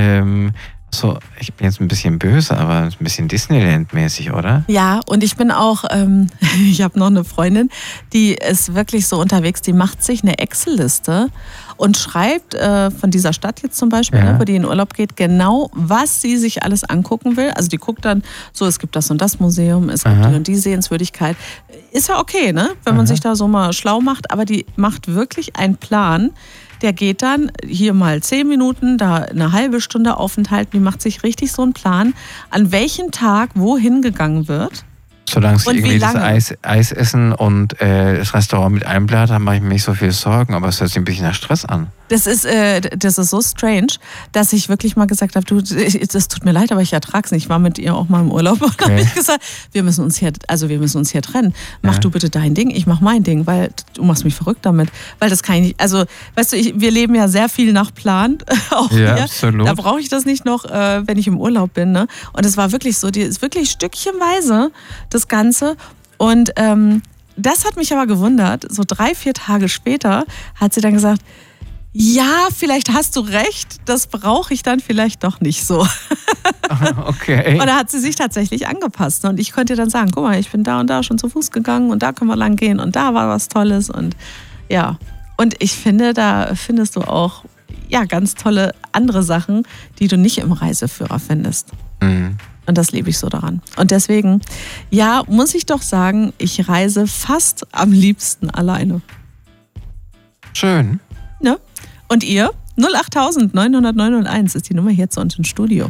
so, ich bin jetzt ein bisschen böse, aber ein bisschen Disneyland-mäßig, oder? Ja, und ich bin auch, ich habe noch eine Freundin, die ist wirklich so unterwegs, die macht sich eine Excel-Liste und schreibt von dieser Stadt jetzt zum Beispiel, ne, wo die in Urlaub geht, genau, was sie sich alles angucken will. Also die guckt dann so, es gibt das und das Museum, es gibt die und die Sehenswürdigkeit. Ist ja okay, ne, wenn man sich da so mal schlau macht, aber die macht wirklich einen Plan. Der geht dann hier mal 10 Minuten, da eine halbe Stunde Aufenthalt. Die macht sich richtig so einen Plan, an welchem Tag wohin gegangen wird. Solange es irgendwie das Eis essen und das Restaurant mit einblättert, dann mache ich mir nicht so viel Sorgen, aber es hört sich ein bisschen nach Stress an. Das ist so strange, dass ich wirklich mal gesagt habe, du, das tut mir leid, aber ich ertrage es nicht. Ich war mit ihr auch mal im Urlaub und habe ich gesagt, wir müssen uns hier trennen. Mach du bitte dein Ding, ich mach mein Ding, weil du machst mich verrückt damit. Weil das kann ich nicht, also weißt du, wir leben ja sehr viel nach Plan. Auch ja, hier. Absolut. Da brauche ich das nicht noch, wenn ich im Urlaub bin. Ne? Und es war wirklich so, die ist wirklich stückchenweise das Ganze. Und das hat mich aber gewundert. So 3-4 Tage später hat sie dann gesagt, ja, vielleicht hast du recht, das brauche ich dann vielleicht doch nicht so. Okay. Und da hat sie sich tatsächlich angepasst. Und ich konnte ihr dann sagen, guck mal, ich bin da und da schon zu Fuß gegangen und da können wir lang gehen und da war was Tolles. Und ja, und ich finde, da findest du auch ganz tolle andere Sachen, die du nicht im Reiseführer findest. Und das liebe ich so daran. Und deswegen, muss ich doch sagen, ich reise fast am liebsten alleine. Schön. Ne? Und ihr? 08000 900 ist die Nummer hier zu uns im Studio.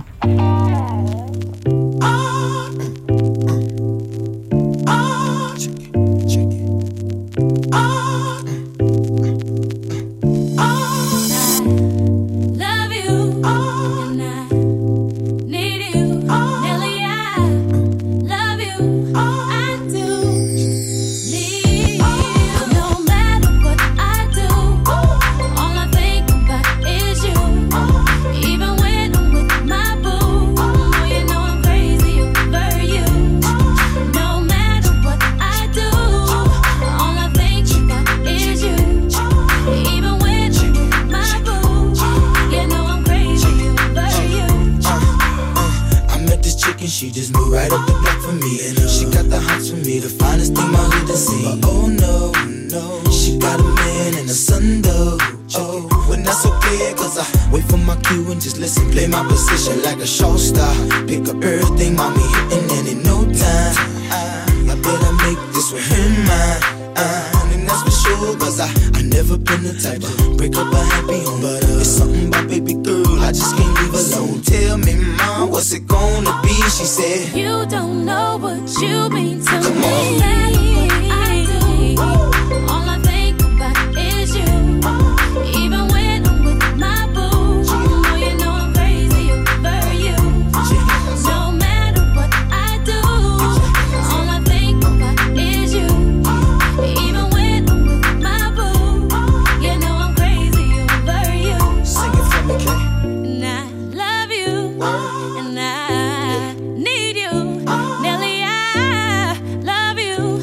She just moved right up the block for me. She got the hots for me, the finest thing my hood has seen. But oh no, she got a man and a son though. Oh, when that's okay, cause I wait for my cue and just listen. Play my position like a show star. Pick up everything, mommy hitting and in no time. I better make this with him mine. And that's for sure, cause I never been the type to break up a happy home. But it's something about baby girl, I just can't leave alone. Tell me, mom, what's it gonna be? She said, you don't know what you mean to me. Come on. I do. All I think about is you. Even when I'm with my boo, you know I'm crazy over you. No matter what I do, all I think about is you. Even when I'm with my boo, you know I'm crazy over you. Sing it for me, Kay. And I love you, and I need you. Nelly, I love you.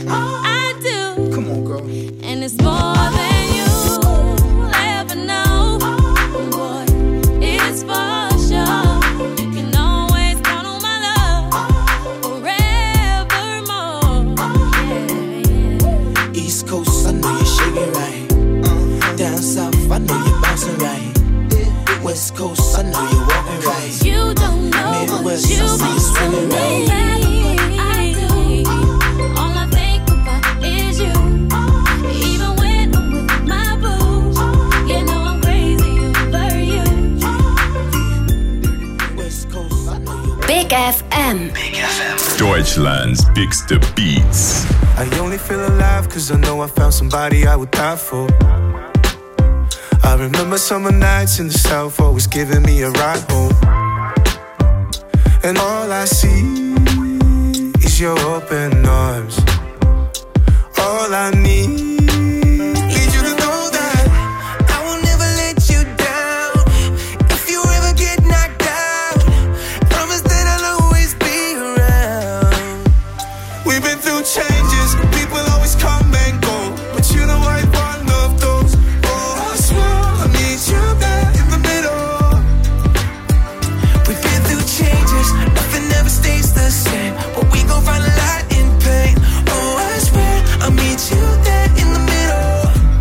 West Coast, I know you want me right. You don't know Midwest, what you I see you swimming right. I do. All I think about is you. Even when I'm with my boo, you know I'm crazy over you. West Coast, I know you. Big FM. Deutschlands bigste Beats. I only feel alive cause I know I found somebody I would die for. I remember summer nights in the South, always giving me a ride home. And all I see is your open arms. All I need you to know that I will never let you down. If you ever get knocked out, promise that I'll always be around. We've been through changes, people always come and go, but you know I ain't one of those. Oh, I swear I need you there in the middle. We've been through changes, nothing ever stays the same, but we gon' find a lot in pain. Oh, I swear I'll meet you there in the middle.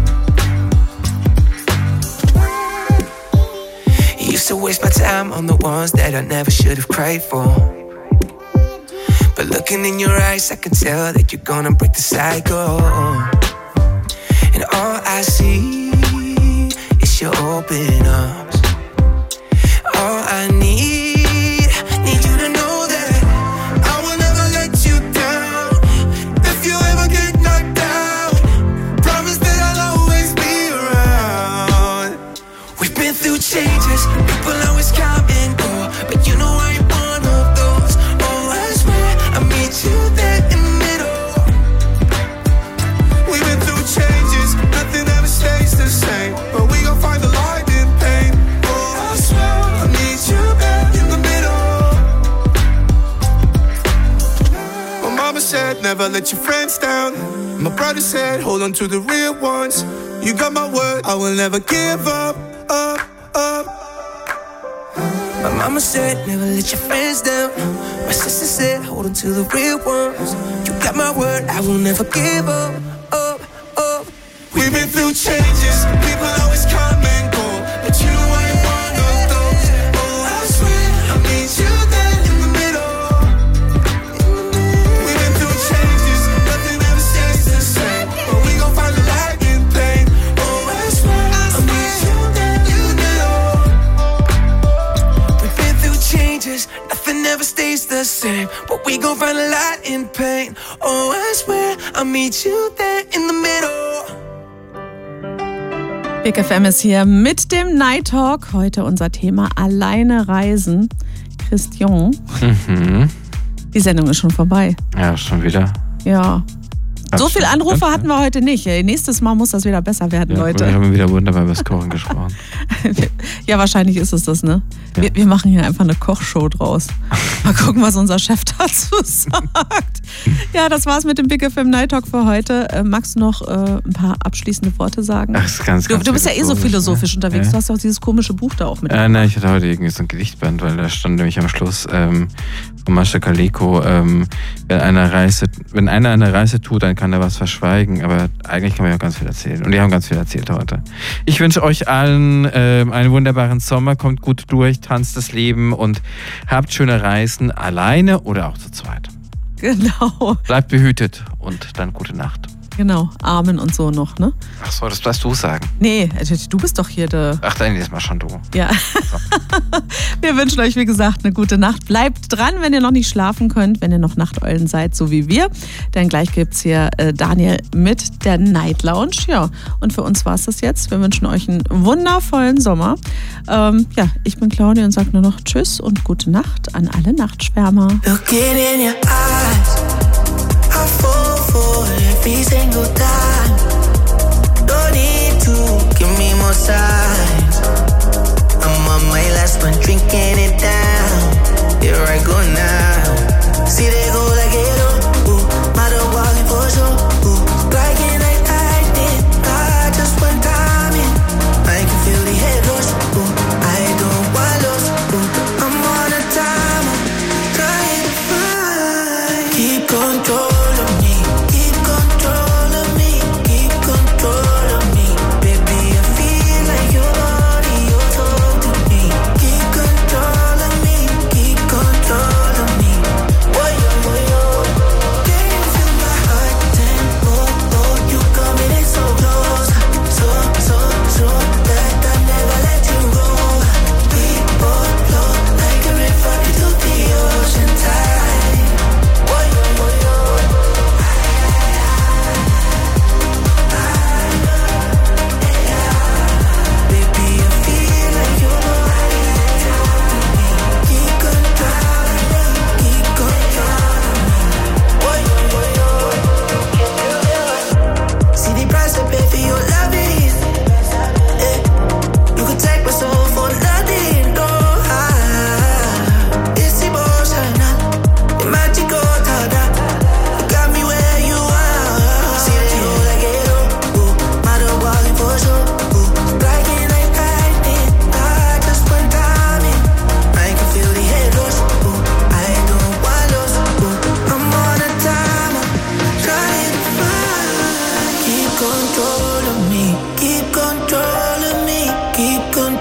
You used to waste my time on the ones that I never should have cried for. But looking in your eyes, I can tell that you're gonna break the cycle. And all I see is your open arms. All I need you to know that I will never let you down. If you ever get knocked down, promise that I'll always be around. We've been through changes, people always come and go, but you know I ain't one of those. Oh, I swear I'll meet you there in the middle. We've been through changes, nothing ever stays the same, but we gon' find the light in pain. Oh, I swear I'll meet you there in the middle. My mama said never let your friends down. My brother said hold on to the real ones. You got my word, I will never give up, up, up. My mama said never let your friends down. My sister said hold on to the real ones. You got my word, I will never give up, up, up. We've been through changes, people always come and go, but you know I ain't one of those. Oh, I swear I'll meet you there in the middle. We've been through changes, nothing ever stays the same, but we gon' find the light in pain. Oh, I swear I'll meet you there in the middle. We've been through changes, nothing ever stays the same, but we gon' find a light in pain. Oh, I swear I'll meet you there in the middle. Big FM ist hier mit dem Night Talk. Heute unser Thema Alleine reisen. Christian, die Sendung ist schon vorbei. Ja, schon wieder. Ja. Das So viele stimmt, Anrufe ja. hatten wir heute nicht. Ey, nächstes Mal muss das wieder besser werden, Ja, Leute. wir haben wieder wunderbar über das Kochen gesprochen. Ja, wahrscheinlich ist es das, ne? Ja. Wir machen hier einfach eine Kochshow draus. Mal gucken, was unser Chef dazu sagt. Ja, das war's mit dem Big FM Night Talk für heute. Magst du noch ein paar abschließende Worte sagen? Ach, ist ganz, ganz Du bist ja eh so philosophisch ne? unterwegs. Ja. Du hast ja auch dieses komische Buch da auch mit. Nein, ich hatte heute irgendwie so ein Gedichtband, weil da stand nämlich am Schluss von Mascha Kaleko, wenn einer eine Reise tut, dann kann er was verschweigen, aber eigentlich kann man ja ganz viel erzählen. Und die haben ganz viel erzählt heute. Ich wünsche euch allen einen wunderbaren Sommer, kommt gut durch, tanzt das Leben und habt schöne Reisen, alleine oder auch zu zweit. Genau, Bleibt behütet und dann gute Nacht. genau. Amen und so noch, ne? Ach so, das darfst du sagen. Nee, du bist doch hier der... Ach, dann ist mal schon du. Ja. Wir wünschen euch, wie gesagt, eine gute Nacht. Bleibt dran, wenn ihr noch nicht schlafen könnt, wenn ihr noch Nachteulen seid, so wie wir. Denn gleich gibt's hier Daniel mit der Night Lounge. Ja, und für uns war's das jetzt. Wir wünschen euch einen wundervollen Sommer. Ja, ich bin Claudia und sage nur noch Tschüss und gute Nacht an alle Nachtschwärmer. Looking in your eyes, I fall for every single time. No need to give me more signs. I'm on my last one, drinking it down. Here I go now. See they go like it, ooh, matter walking for sure. Ooh, like it like I did. I just one time in. I can feel the head rush. Ooh, I don't want lost. Ooh, I'm on a timer, trying to find. Keep control of me. Keep control of me. Keep control of me. Baby, I feel like you're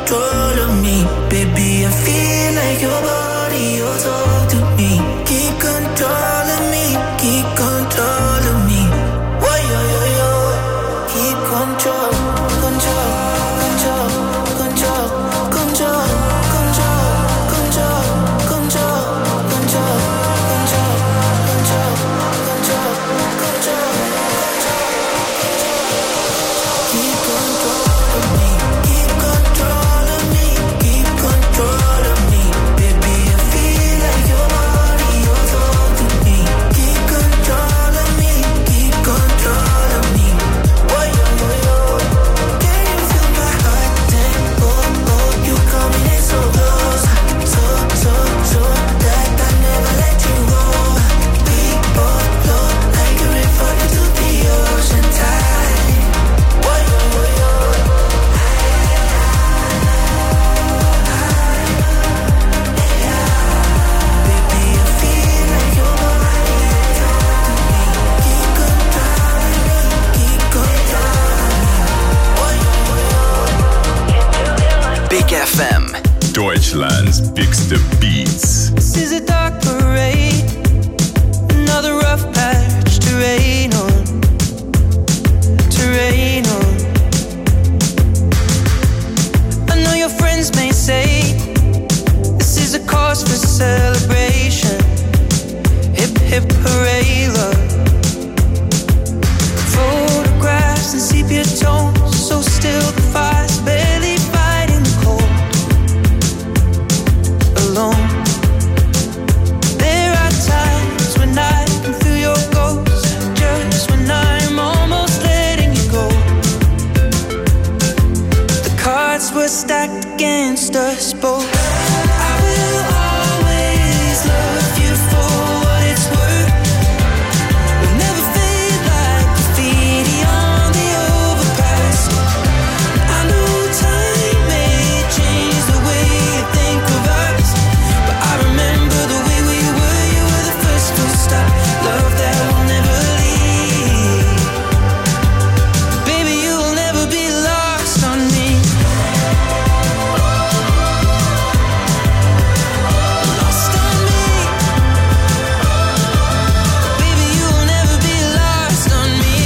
control of me. Baby, I feel like your body, you talk to me. Keep control of me, keep control of me. Why, yo, yo, yo. Keep control, control, control, control, control, control, control, control, control, control, control, control, control. Keep control of me, keep control of me, keep control of me. Baby, I feel like your body, you talk to me. Keep control of me, keep control of me. Why, yo, yo, yo. Can you feel my heart tempo? Oh, you coming in so close, so that I never let you go. We both float like a river into the ocean tide. Why, yo, yo, yo. Baby, I feel like your body, you talk to me. Keep control of me, keep control of me. Why, yo, yo, yo. Big FM. Deutschlands bigste Beats. This is a dark parade, another rough patch to rain on, to rain on. I know your friends may say this is a cause for celebration. Hip hip hooray, love. Photographs and sepia tones, so still the fire's barely fighting the cold. Alone. There are times when I can feel your ghost, just when I'm almost letting you go. The cards were stacked against us both. I will always love you for what it's worth. We'll never fade like graffiti on the overpass. I know time may change the way you think of us, but I remember the way we were. You were the first to stop. Love that will never leave. Baby, you will never be lost on me. Lost on me. Baby, you will never be lost on me.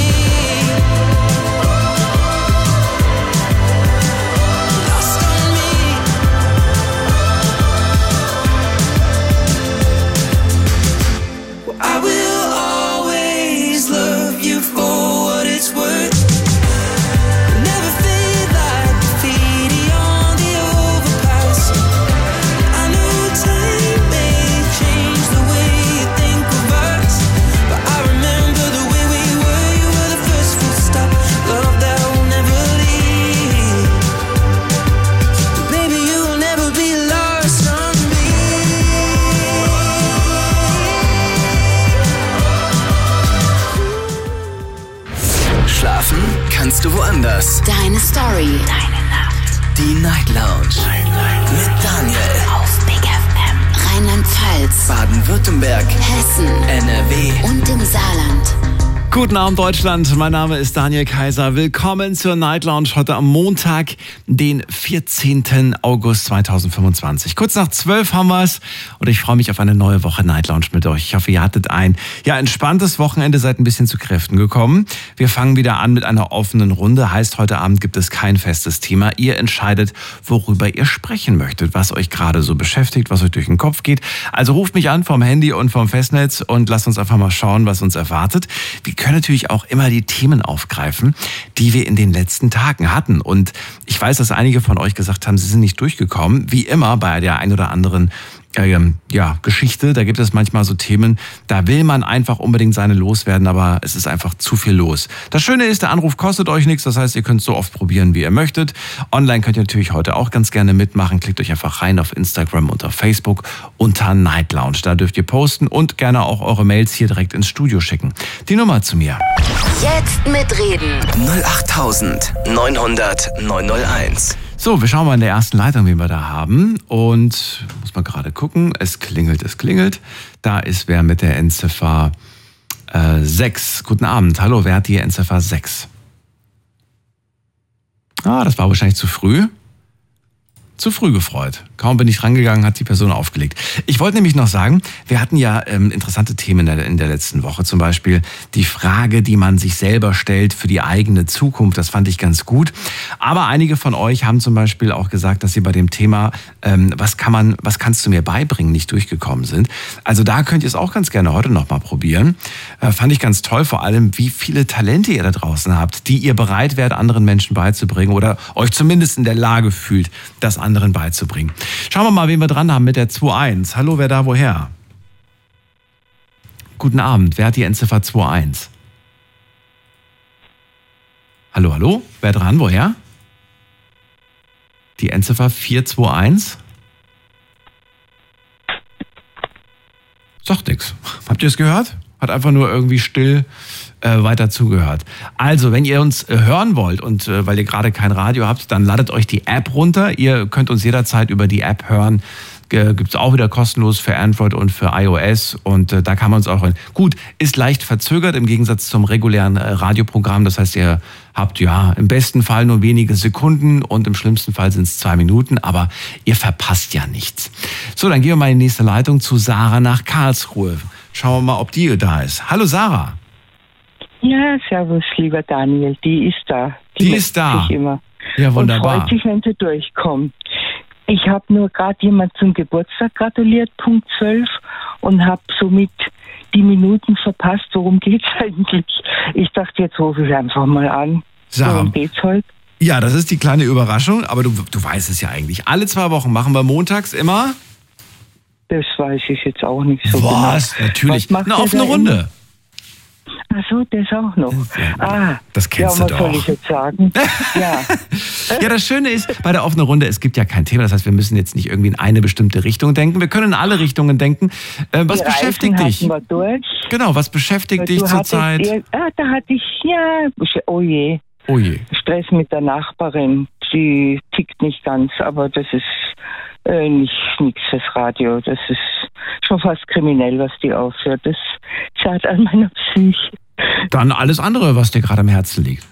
Lost on me. I will always love you for what it's worth. Never fade like graffiti on the overpass. I know time may change the way you think of us, but I remember the way we were. You were the first full stop. Love that will never leave. Baby, you will never be lost on me. Schlafen kannst du woanders. Deine Story. Deine Nacht. Die Night Lounge. Mit Daniel. Auf Big FM. Rheinland-Pfalz. Baden-Württemberg. Hessen. NRW. Und im Saarland. Guten Abend Deutschland, mein Name ist Daniel Kaiser. Willkommen zur Night Lounge heute am Montag, den 14. August 2025. Kurz nach 12 haben wir es und ich freue mich auf eine neue Woche Night Lounge mit euch. Ich hoffe, ihr hattet ein entspanntes Wochenende, seid ein bisschen zu Kräften gekommen. Wir fangen wieder an mit einer offenen Runde, heißt heute Abend gibt es kein festes Thema. Ihr entscheidet, worüber ihr sprechen möchtet, was euch gerade so beschäftigt, was euch durch den Kopf geht. Also ruft mich an vom Handy und vom Festnetz und lasst uns einfach mal schauen, was uns erwartet. Wir können natürlich auch immer die Themen aufgreifen, die wir in den letzten Tagen hatten. Und ich weiß, dass einige von euch gesagt haben, sie sind nicht durchgekommen. Wie immer bei der ein oder anderen Geschichte, da gibt es manchmal so Themen, da will man einfach unbedingt seine loswerden, aber es ist einfach zu viel los. Das Schöne ist, der Anruf kostet euch nichts, das heißt, ihr könnt so oft probieren, wie ihr möchtet. Online könnt ihr natürlich heute auch ganz gerne mitmachen. Klickt euch einfach rein auf Instagram und auf Facebook unter Night Lounge. Da dürft ihr posten und gerne auch eure Mails hier direkt ins Studio schicken. Die Nummer zu mir. Jetzt mitreden. 08900 901. So, wir schauen mal in der ersten Leitung, wen wir da haben. Und muss man gerade gucken. Es klingelt. Da ist wer mit der Endziffer 6. Guten Abend. Hallo, wer hat die Endziffer 6? Das war wahrscheinlich zu früh. zu früh gefreut. Kaum bin ich rangegangen, hat die Person aufgelegt. Ich wollte nämlich noch sagen, wir hatten ja interessante Themen in der letzten Woche. Zum Beispiel die Frage, die man sich selber stellt für die eigene Zukunft. Das fand ich ganz gut. Aber einige von euch haben zum Beispiel auch gesagt, dass sie bei dem Thema, was kannst du mir beibringen, nicht durchgekommen sind. Also da könnt ihr es auch ganz gerne heute noch mal probieren. Fand ich ganz toll, vor allem, wie viele Talente ihr da draußen habt, die ihr bereit wärt, anderen Menschen beizubringen oder euch zumindest in der Lage fühlt, das anderen beizubringen. Schauen wir mal, wen wir dran haben mit der 2.1. Hallo, wer da woher? Guten Abend, wer hat die Endziffer 2.1? Hallo, hallo, wer dran, woher? Die Endziffer 421? Sagt nix. Habt ihr es gehört? Hat einfach nur irgendwie still weiter zugehört. Also, wenn ihr uns hören wollt und weil ihr gerade kein Radio habt, dann ladet euch die App runter. Ihr könnt uns jederzeit über die App hören. Gibt es auch wieder kostenlos für Android und für iOS und da kann man uns auch hören. Gut, ist leicht verzögert im Gegensatz zum regulären Radioprogramm. Das heißt, ihr habt ja im besten Fall nur wenige Sekunden und im schlimmsten Fall sind es 2 Minuten, aber ihr verpasst ja nichts. So, dann gehen wir mal in die nächste Leitung zu Sarah nach Karlsruhe. Schauen wir mal, ob die da ist. Hallo Sarah. Ja, servus, lieber Daniel. Die ist da. Die ist da. Immer. Ja, wunderbar. Und freut sich, wenn sie durchkommt. Ich habe nur gerade jemand zum Geburtstag gratuliert, Punkt 12, und habe somit die Minuten verpasst. Worum geht's eigentlich? Ich dachte, jetzt rufe ich einfach mal an. Sarah. Worum geht's heute? Ja, das ist die kleine Überraschung, aber du weißt es ja eigentlich. Alle 2 Wochen machen wir montags immer. Das weiß ich jetzt auch nicht so Was? genau. Natürlich. Was Eine offene Runde. Ach so, das auch noch. Das kennst du was doch. soll ich jetzt sagen? Ja. Ja, das Schöne ist, bei der offenen Runde, es gibt ja kein Thema. Das heißt, wir müssen jetzt nicht irgendwie in eine bestimmte Richtung denken. Wir können in alle Richtungen denken. Was Die beschäftigt Reisen dich? hatten wir durch. Genau, was beschäftigt dich zurzeit? Da hatte ich, oh je. Oh je. Stress mit der Nachbarin. Die tickt nicht ganz, aber das ist nichts fürs Radio. Das ist schon fast kriminell, was die aufhört. Das zerrt an meiner Psyche. Dann alles andere, was dir gerade am Herzen liegt.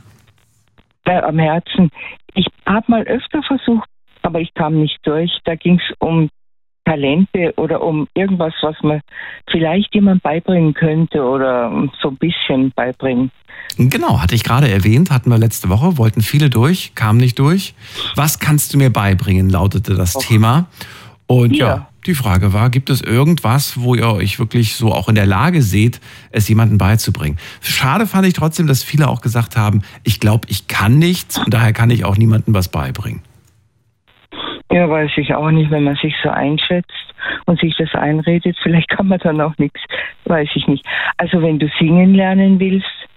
Am Herzen. Ich habe mal öfter versucht, aber ich kam nicht durch. Da ging es um Talente oder um irgendwas, was man vielleicht jemand beibringen könnte oder so ein bisschen beibringen. Genau, hatte ich gerade erwähnt, hatten wir letzte Woche, wollten viele durch, kamen nicht durch. Was kannst du mir beibringen, lautete das Thema. Und ja, die Frage war, gibt es irgendwas, wo ihr euch wirklich so auch in der Lage seht, es jemandem beizubringen? Schade fand ich trotzdem, dass viele auch gesagt haben, ich glaube, ich kann nichts und daher kann ich auch niemandem was beibringen. Ja, weiß ich auch nicht, wenn man sich so einschätzt und sich das einredet, vielleicht kann man dann auch nichts, weiß ich nicht. Also wenn du singen lernen willst,